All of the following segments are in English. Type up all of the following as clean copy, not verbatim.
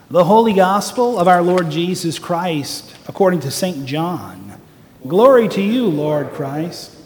The Holy Gospel of our Lord Jesus Christ, according to St. John. Glory to you, Lord Christ.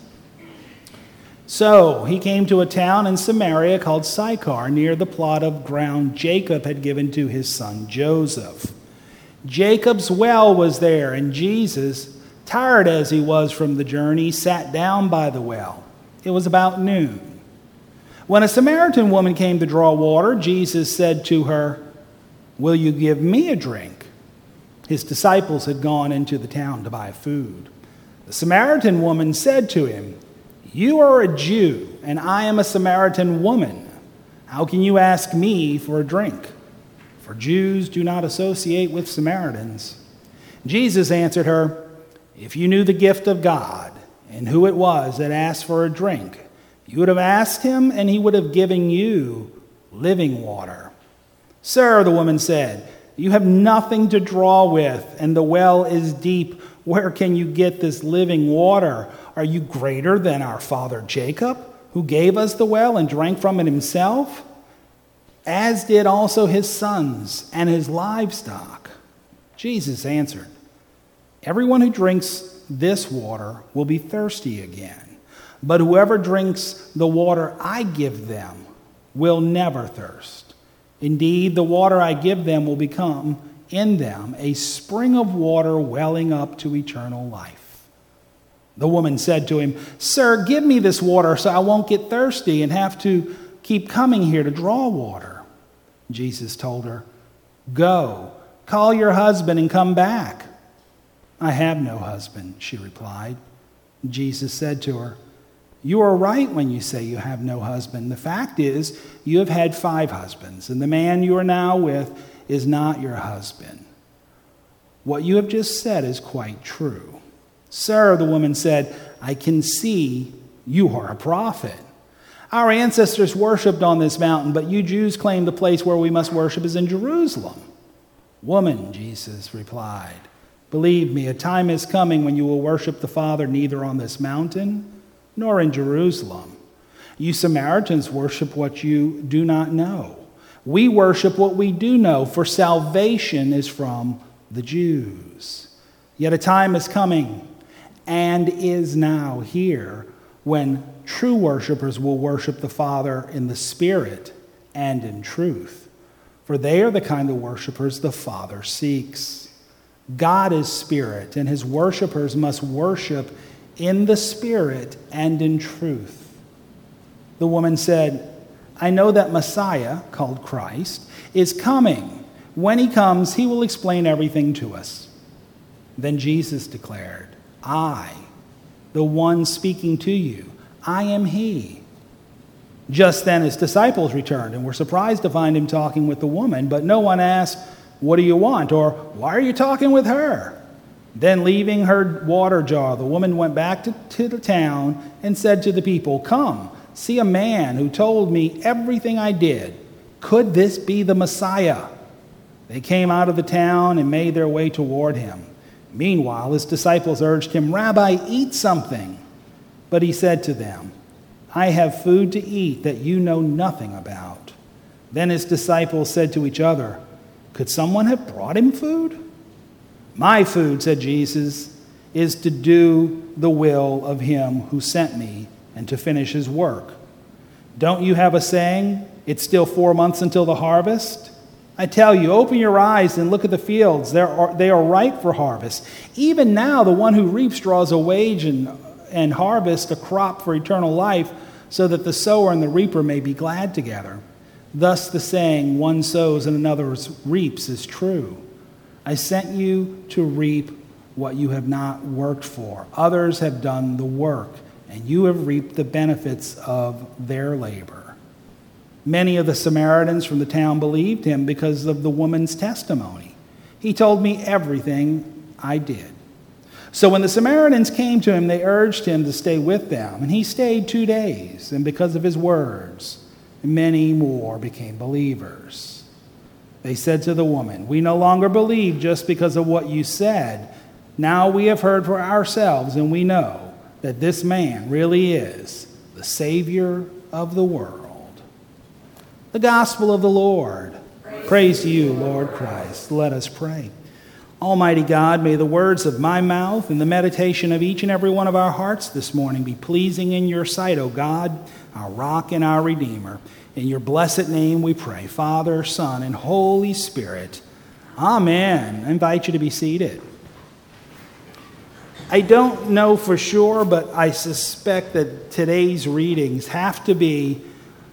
So he came to a town in Samaria called Sychar, near the plot of ground Jacob had given to his son Joseph. Jacob's well was there, and Jesus, tired as he was from the journey, sat down by the well. It was about noon. When a Samaritan woman came to draw water, Jesus said to her, "Will you give me a drink?" His disciples had gone into the town to buy food. The Samaritan woman said to him, "You are a Jew, and I am a Samaritan woman. How can you ask me for a drink?" For Jews do not associate with Samaritans. Jesus answered her, "If you knew the gift of God and who it was that asked for a drink, you would have asked him, and he would have given you living water." "Sir," the woman said, "you have nothing to draw with, and the well is deep. Where can you get this living water? Are you greater than our father Jacob, who gave us the well and drank from it himself, as did also his sons and his livestock?" Jesus answered, "Everyone who drinks this water will be thirsty again, but whoever drinks the water I give them will never thirst. Indeed, the water I give them will become in them a spring of water welling up to eternal life." The woman said to him, "Sir, give me this water so I won't get thirsty and have to keep coming here to draw water." Jesus told her, "Go, call your husband and come back." "I have no husband," she replied. Jesus said to her, "You are right when you say you have no husband. The fact is, you have had 5 husbands, and the man you are now with is not your husband. What you have just said is quite true." "Sir," the woman said, "I can see you are a prophet. Our ancestors worshipped on this mountain, but you Jews claim the place where we must worship is in Jerusalem." "Woman," Jesus replied, "believe me, a time is coming when you will worship the Father neither on this mountain nor in Jerusalem. You Samaritans worship what you do not know. We worship what we do know, for salvation is from the Jews. Yet a time is coming, and is now here, when true worshipers will worship the Father in the Spirit and in truth, for they are the kind of worshipers the Father seeks. God is Spirit, and his worshipers must worship in the Spirit and in truth." The woman said, "I know that Messiah, called Christ, is coming. When he comes, he will explain everything to us." Then Jesus declared, "I, the one speaking to you, I am he." Just then his disciples returned and were surprised to find him talking with the woman, but no one asked, "What do you want?" or "Why are you talking with her?" Then, leaving her water jar, the woman went back to the town and said to the people, "Come, see a man who told me everything I did. Could this be the Messiah?" They came out of the town and made their way toward him. Meanwhile, his disciples urged him, "Rabbi, eat something." But he said to them, "I have food to eat that you know nothing about." Then his disciples said to each other, "Could someone have brought him food?" "My food," said Jesus, "is to do the will of him who sent me and to finish his work. Don't you have a saying, 'It's still 4 months until the harvest'? I tell you, open your eyes and look at the fields. They are ripe for harvest. Even now the one who reaps draws a wage and harvests a crop for eternal life, so that the sower and the reaper may be glad together. Thus the saying, 'One sows and another reaps' is true. I sent you to reap what you have not worked for. Others have done the work, and you have reaped the benefits of their labor." Many of the Samaritans from the town believed him because of the woman's testimony. "He told me everything I did." So when the Samaritans came to him, they urged him to stay with them, and he stayed 2 days, and because of his words, many more became believers. They said to the woman, "We no longer believe just because of what you said. Now we have heard for ourselves, and we know that this man really is the Savior of the world." The Gospel of the Lord. Praise to you, Lord Christ. Let us pray. Almighty God, may the words of my mouth and the meditation of each and every one of our hearts this morning be pleasing in your sight, O God, our rock and our Redeemer. In your blessed name we pray, Father, Son, and Holy Spirit. Amen. I invite you to be seated. I don't know for sure, but I suspect that today's readings have to be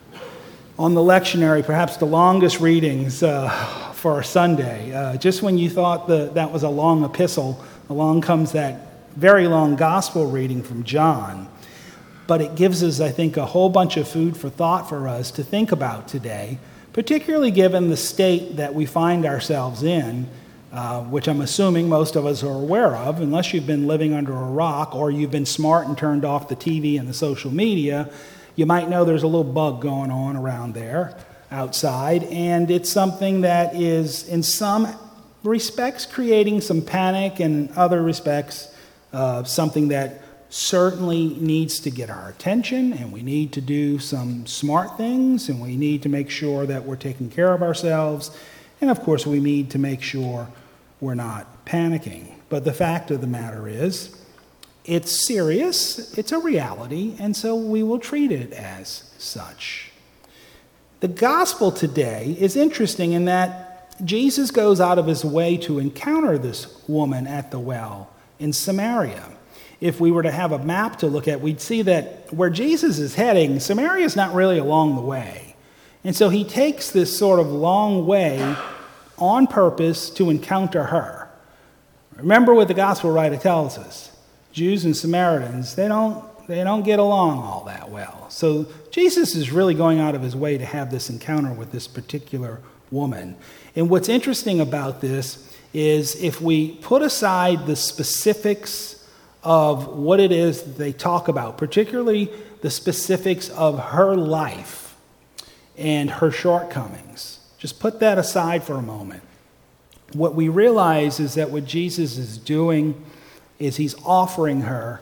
on the lectionary, perhaps the longest readings for a Sunday. Just when you thought that was a long epistle, along comes that very long gospel reading from John. But it gives us, I think, a whole bunch of food for thought for us to think about today, particularly given the state that we find ourselves in, which I'm assuming most of us are aware of, unless you've been living under a rock or you've been smart and turned off the TV and the social media. You might know there's a little bug going on around there outside, and it's something that is, in some respects, creating some panic, and in other respects, something that certainly needs to get our attention, and we need to do some smart things, and we need to make sure that we're taking care of ourselves, and of course we need to make sure we're not panicking. But the fact of the matter is, it's serious, it's a reality, and so we will treat it as such. The gospel today is interesting in that Jesus goes out of his way to encounter this woman at the well in Samaria. If we were to have a map to look at, we'd see that where Jesus is heading, Samaria is not really along the way. And so he takes this sort of long way on purpose to encounter her. Remember what the gospel writer tells us. Jews and Samaritans, they don't get along all that well. So Jesus is really going out of his way to have this encounter with this particular woman. And what's interesting about this is if we put aside the specifics of what it is that they talk about, particularly the specifics of her life and her shortcomings, just put that aside for a moment. What we realize is that what Jesus is doing is he's offering her,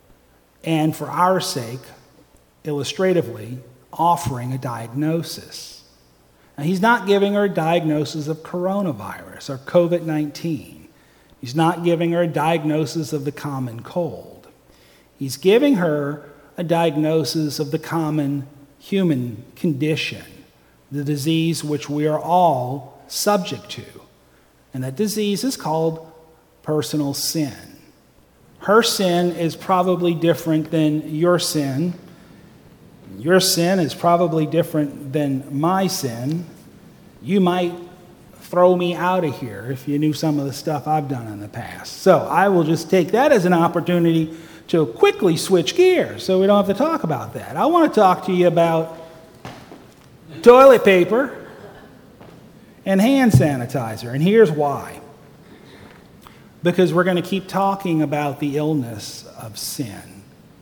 and for our sake, illustratively, offering a diagnosis. Now, he's not giving her a diagnosis of coronavirus or COVID-19. He's not giving her a diagnosis of the common cold. He's giving her a diagnosis of the common human condition, the disease which we are all subject to. And that disease is called personal sin. Her sin is probably different than your sin. Your sin is probably different than my sin. You might throw me out of here if you knew some of the stuff I've done in the past. So I will just take that as an opportunity to quickly switch gears so we don't have to talk about that. I want to talk to you about toilet paper and hand sanitizer, and here's why. Because we're going to keep talking about the illness of sin.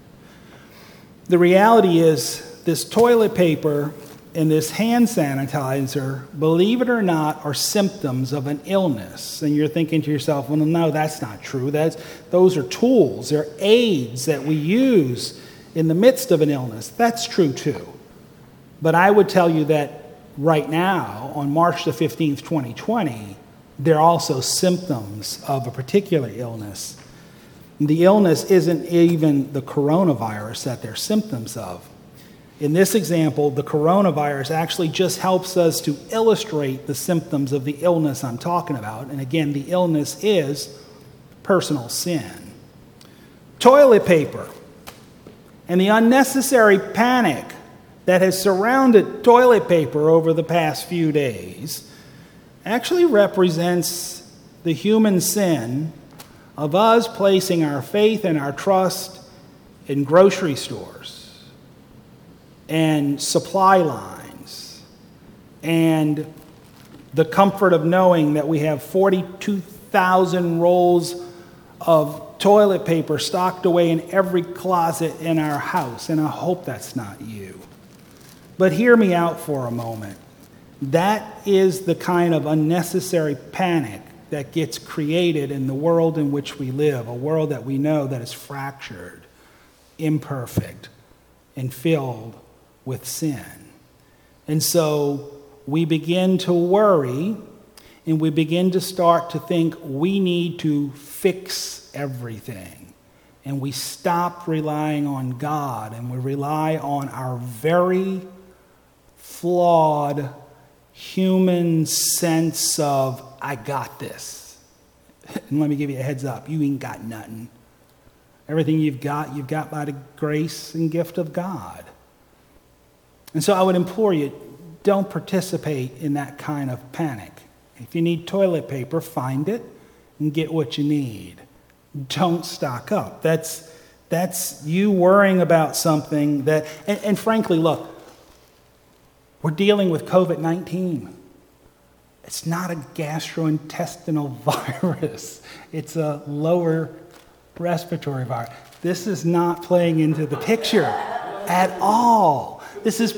The reality is this toilet paper and this hand sanitizer, believe it or not, are symptoms of an illness. And you're thinking to yourself, well, no, that's not true. Those are tools. They're aids that we use in the midst of an illness. That's true too. But I would tell you that right now, on March the 15th, 2020, they're also symptoms of a particular illness. The illness isn't even the coronavirus that they're symptoms of. In this example, the coronavirus actually just helps us to illustrate the symptoms of the illness I'm talking about. And again, the illness is personal sin. Toilet paper and the unnecessary panic that has surrounded toilet paper over the past few days actually represents the human sin of us placing our faith and our trust in grocery stores and supply lines and the comfort of knowing that we have 42,000 rolls of toilet paper stocked away in every closet in our house. And I hope that's not you. But hear me out for a moment. That is the kind of unnecessary panic that gets created in the world in which we live, a world that we know that is fractured, imperfect, and filled with sin. And so we begin to worry and we begin to start to think we need to fix everything. And we stop relying on God and we rely on our very flawed human sense of, I got this. And let me give you a heads up, you ain't got nothing. Everything you've got by the grace and gift of God. And so I would implore you, don't participate in that kind of panic. If you need toilet paper, find it and get what you need. Don't stock up. That's you worrying about something that, and frankly, look, we're dealing with COVID-19. It's not a gastrointestinal virus. It's a lower respiratory virus. This is not playing into the picture at all. It's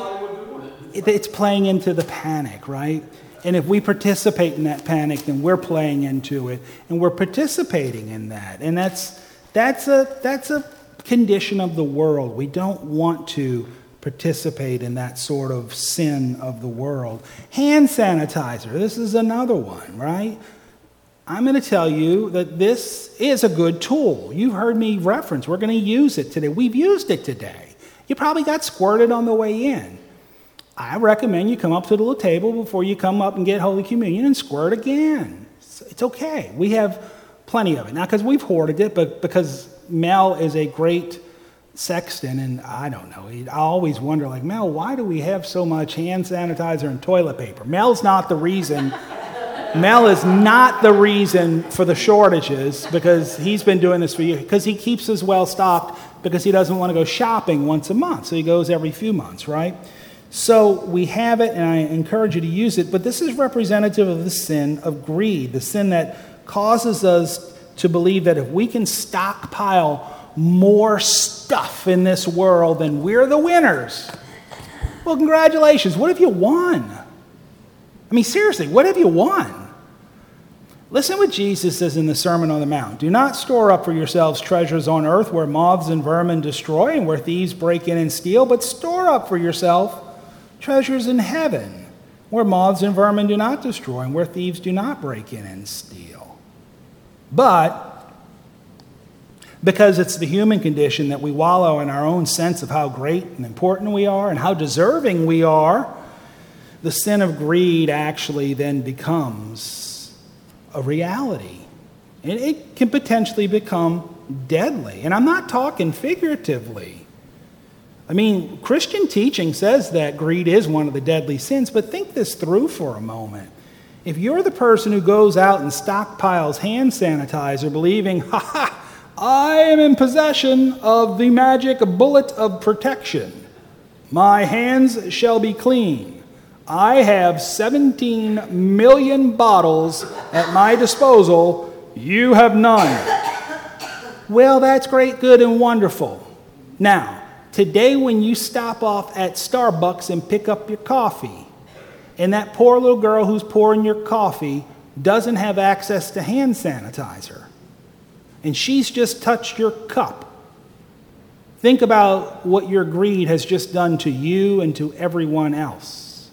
playing into the panic, right? And if we participate in that panic, then we're playing into it, and we're participating in that. And that's a condition of the world. We don't want to participate in that sort of sin of the world. Hand sanitizer, this is another one, right? I'm going to tell you that this is a good tool. You've heard me reference, we're going to use it today. We've used it today. You probably got squirted on the way in. I recommend you come up to the little table before you come up and get Holy Communion and squirt again. It's okay. We have plenty of it. Not because we've hoarded it, but because Mel is a great sexton, and I don't know. I always wonder, like, Mel, why do we have so much hand sanitizer and toilet paper? Mel's not the reason. Mel is not the reason for the shortages, because he's been doing this for years. Because he keeps us well stocked because he doesn't want to go shopping once a month. So he goes every few months, right? So we have it, and I encourage you to use it. But this is representative of the sin of greed, the sin that causes us to believe that if we can stockpile more stuff in this world, then we're the winners. Well, congratulations. What have you won? I mean, seriously, what have you won? Listen what Jesus says in the Sermon on the Mount. Do not store up for yourselves treasures on earth where moths and vermin destroy and where thieves break in and steal, but store up for yourself treasures in heaven where moths and vermin do not destroy and where thieves do not break in and steal. But because it's the human condition that we wallow in our own sense of how great and important we are and how deserving we are, the sin of greed actually then becomes a reality. And it can potentially become deadly. And I'm not talking figuratively. I mean, Christian teaching says that greed is one of the deadly sins, but think this through for a moment. If you're the person who goes out and stockpiles hand sanitizer believing, I am in possession of the magic bullet of protection. My hands shall be clean. I have 17 million bottles at my disposal. You have none. Well, that's great, good, and wonderful. Now, today when you stop off at Starbucks and pick up your coffee, and that poor little girl who's pouring your coffee doesn't have access to hand sanitizer, and she's just touched your cup. Think about what your greed has just done to you and to everyone else.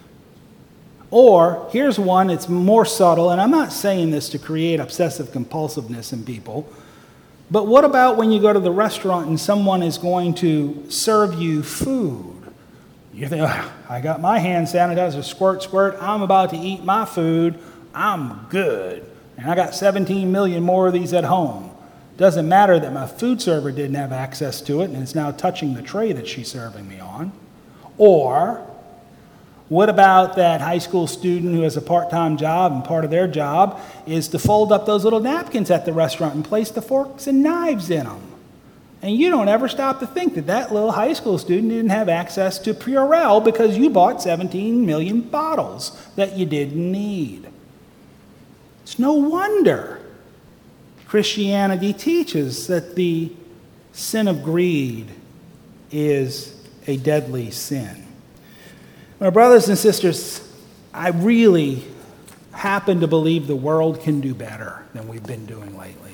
Or, here's one, it's more subtle, and I'm not saying this to create obsessive compulsiveness in people, but what about when you go to the restaurant and someone is going to serve you food? You think, I got my hand sanitizer, squirt, squirt, I'm about to eat my food, I'm good. And I got 17 million more of these at home. Doesn't matter that my food server didn't have access to it and it's now touching the tray that she's serving me on. Or, what about that high school student who has a part-time job and part of their job is to fold up those little napkins at the restaurant and place the forks and knives in them? And you don't ever stop to think that that little high school student didn't have access to Purell because you bought 17 million bottles that you didn't need. It's no wonder Christianity teaches that the sin of greed is a deadly sin. My brothers and sisters, I really happen to believe the world can do better than we've been doing lately.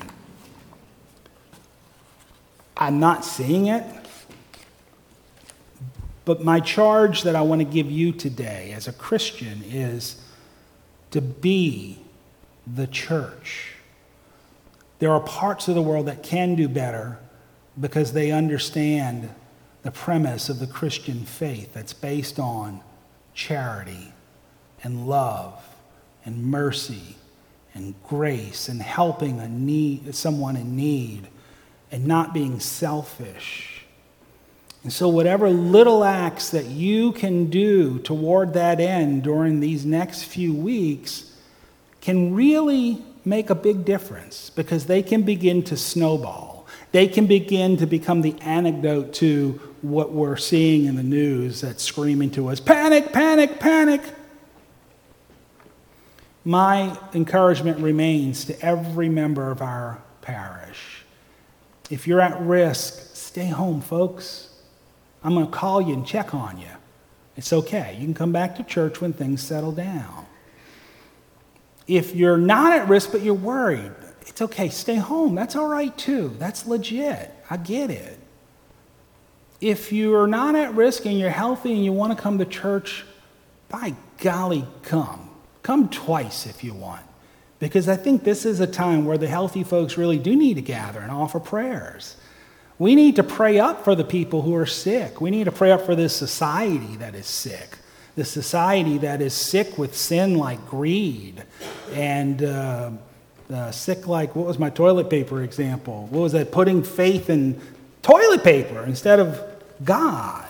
I'm not seeing it, But my charge that I want to give you today as a Christian is to be the church. There are parts of the world that can do better because they understand the premise of the Christian faith that's based on charity and love and mercy and grace and helping someone in need and not being selfish. And so whatever little acts that you can do toward that end during these next few weeks can really make a big difference because they can begin to snowball. They can begin to become the antidote to what we're seeing in the news that's screaming to us, panic, panic, panic. My encouragement remains to every member of our parish. If you're at risk, stay home, folks. I'm going to call you and check on you. It's okay. You can come back to church when things settle down. If you're not at risk but you're worried, it's okay. Stay home. That's all right too. That's legit. I get it. If you're not at risk and you're healthy and you want to come to church, by golly, come. Come twice if you want. Because I think this is a time where the healthy folks really do need to gather and offer prayers. We need to pray up for the people who are sick. We need to pray up for this society that is sick. This society that is sick with sin like greed and sick like, what was my toilet paper example? What was that? Putting faith in toilet paper instead of God.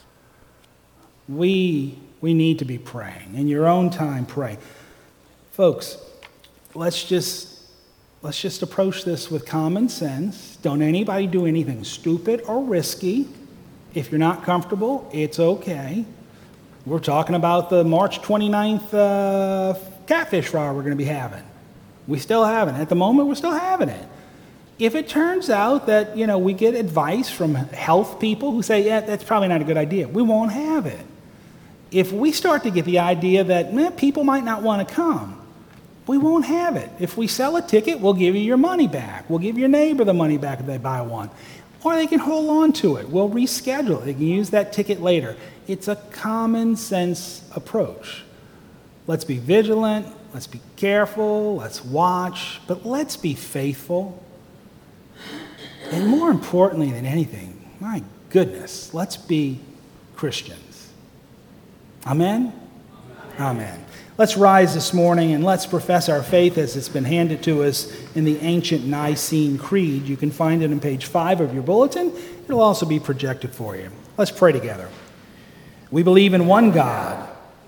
We need to be praying. In your own time, pray. Folks, let's just approach this with common sense. Don't anybody do anything stupid or risky. If you're not comfortable, it's okay. We're talking about the March 29th catfish fry we're going to be having. We still haven't. At the moment, we're still having it. If it turns out that, we get advice from health people who say, yeah, that's probably not a good idea, we won't have it. If we start to get the idea that people might not want to come, we won't have it. If we sell a ticket, we'll give you your money back. We'll give your neighbor the money back if they buy one. Or they can hold on to it. We'll reschedule it. They can use that ticket later. It's a common sense approach. Let's be vigilant. Let's be careful. Let's watch. But let's be faithful. And more importantly than anything, my goodness, let's be Christians. Amen? Amen. Let's rise this morning and let's profess our faith as it's been handed to us in the ancient Nicene Creed. You can find it on page 5 of your bulletin. It'll also be projected for you. Let's pray together. We believe in one God.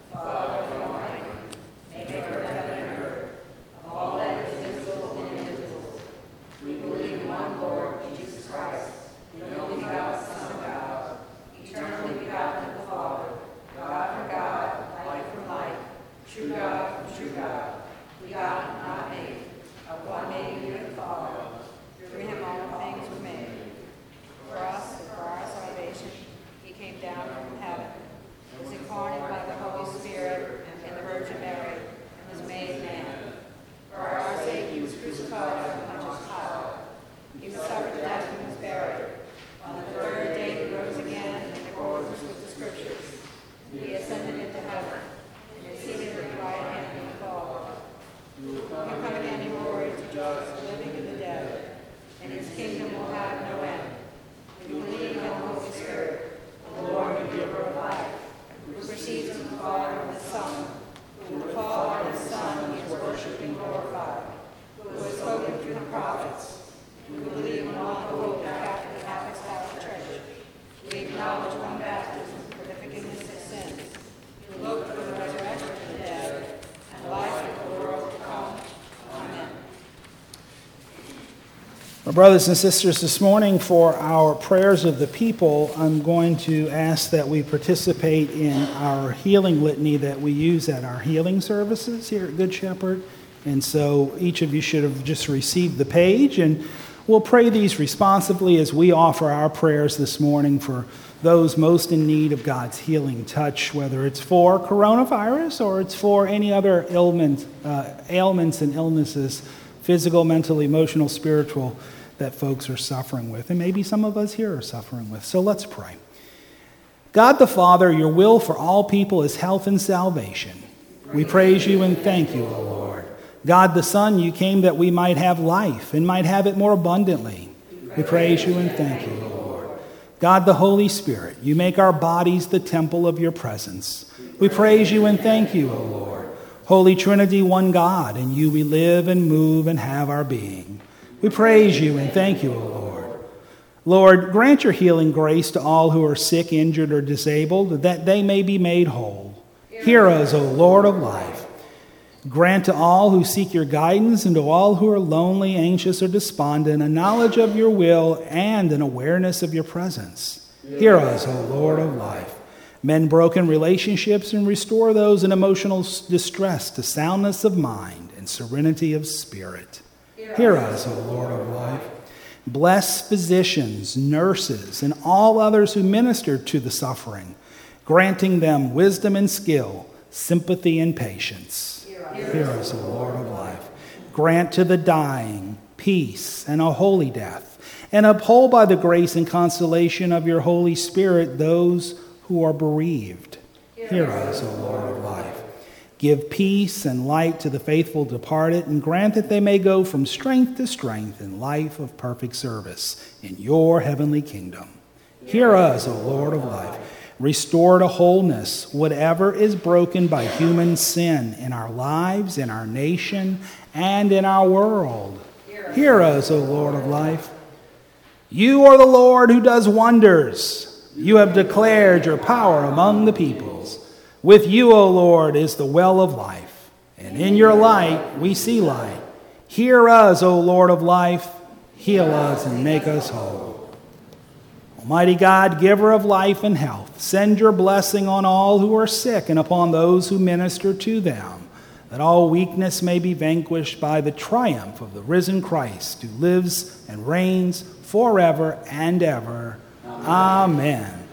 My brothers and sisters, this morning for our prayers of the people, I'm going to ask that we participate in our healing litany that we use at our healing services here at Good Shepherd. And so each of you should have just received the page, and we'll pray these responsively as we offer our prayers this morning for those most in need of God's healing touch, whether it's for coronavirus or it's for any other ailments and illnesses, physical, mental, emotional, spiritual, that folks are suffering with, and maybe some of us here are suffering with. So let's pray. God the Father, your will for all people is health and salvation. We praise you and thank you, O Lord. God the Son, you came that we might have life and might have it more abundantly. We praise you and thank you, O Lord. God the Holy Spirit, you make our bodies the temple of your presence. We praise you and thank you, O Lord. Holy Trinity, one God, in you we live and move and have our being. We praise you and thank you, O Lord. Lord, grant your healing grace to all who are sick, injured, or disabled, that they may be made whole. Hear us, O Lord of life. Grant to all who seek your guidance and to all who are lonely, anxious, or despondent a knowledge of your will and an awareness of your presence. Hear us, O Lord of life. Mend broken relationships and restore those in emotional distress to soundness of mind and serenity of spirit. Hear us, O Lord of life. Bless physicians, nurses, and all others who minister to the suffering, granting them wisdom and skill, sympathy and patience. Hear us, O Lord of life. Grant to the dying peace and a holy death, and uphold by the grace and consolation of your Holy Spirit those who are bereaved. Hear us, O Lord of life. Give peace and light to the faithful departed, and grant that they may go from strength to strength in life of perfect service in your heavenly kingdom. Hear us, O Lord of life. Restore to wholeness whatever is broken by human sin in our lives, in our nation, and in our world. Hear us, O Lord of life. You are the Lord who does wonders. You have declared your power among the peoples. With you, O Lord, is the well of life, and in your light we see light. Hear us, O Lord of life. Heal us and make us whole. Almighty God, giver of life and health, send your blessing on all who are sick and upon those who minister to them, that all weakness may be vanquished by the triumph of the risen Christ, who lives and reigns forever and ever. Amen.